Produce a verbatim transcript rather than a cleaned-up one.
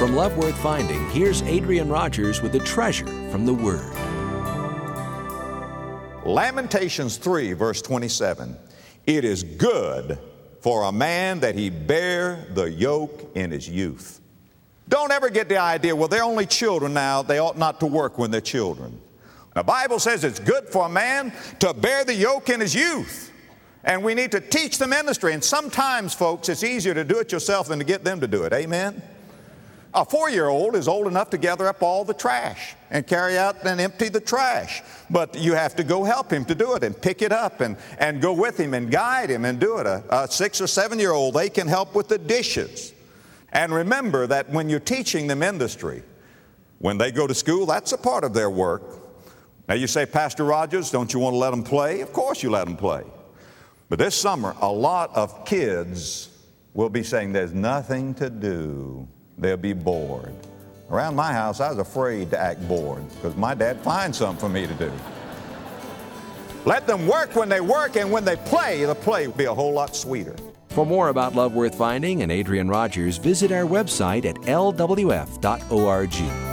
From Love Worth Finding, here's Adrian Rogers with a treasure from the Word. Lamentations three, verse twenty-seven. It is good for a man that he bear the yoke in his youth. Don't ever get the idea, well, they're only children now, they ought not to work when they're children. The Bible says it's good for a man to bear the yoke in his youth. And we need to teach the ministry. And sometimes, folks, it's easier to do it yourself than to get them to do it. Amen? A four-year-old is old enough to gather up all the trash and carry out and empty the trash. But you have to go help him to do it and pick it up and, and go with him and guide him and do it. A, a six or seven-year-old, they can help with the dishes. And remember that when you're teaching them industry, when they go to school, that's a part of their work. Now you say, Pastor Rogers, don't you want to let them play? Of course you let them play. But this summer, a lot of kids will be saying there's nothing to do. They'll be bored. Around my house, I was afraid to act bored because my dad finds something for me to do. Let them work when they work, and when they play, the play will be a whole lot sweeter. For more about Love Worth Finding and Adrian Rogers, visit our website at L W F dot org.